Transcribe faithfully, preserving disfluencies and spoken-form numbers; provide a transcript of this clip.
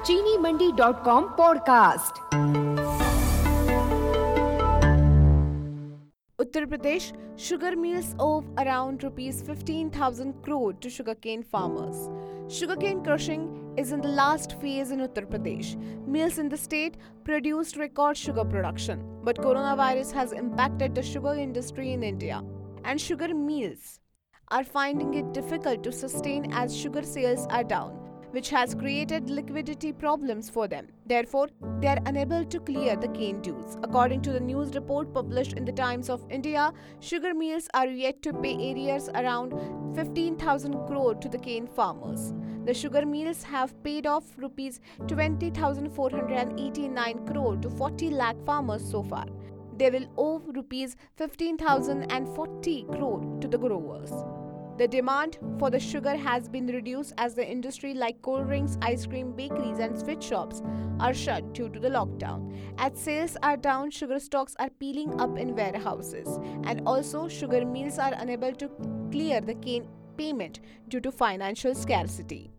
चीनी Mandi dot com podcast. Uttar Pradesh sugar mills owe around rupees fifteen thousand crore to sugarcane farmers. Sugarcane crushing is in the last phase in Uttar Pradesh. Mills in the state produced record sugar production, but coronavirus has impacted the sugar industry in India, and sugar mills are finding it difficult to sustain as sugar sales are down, which has created liquidity problems for them. Therefore, they are unable to clear the cane dues. According to the news report published in the Times of India, sugar mills are yet to pay arrears around fifteen thousand crore to the cane farmers. The sugar mills have paid off rupees twenty thousand four hundred eighty-nine crore to forty lakh farmers so far. They will owe rupees fifteen thousand forty crore to the growers. The demand for the sugar has been reduced as the industry like cold drinks, ice cream, bakeries and sweet shops are shut due to the lockdown. As sales are down, sugar stocks are peeling up in warehouses, and also sugar mills are unable to clear the cane payment due to financial scarcity.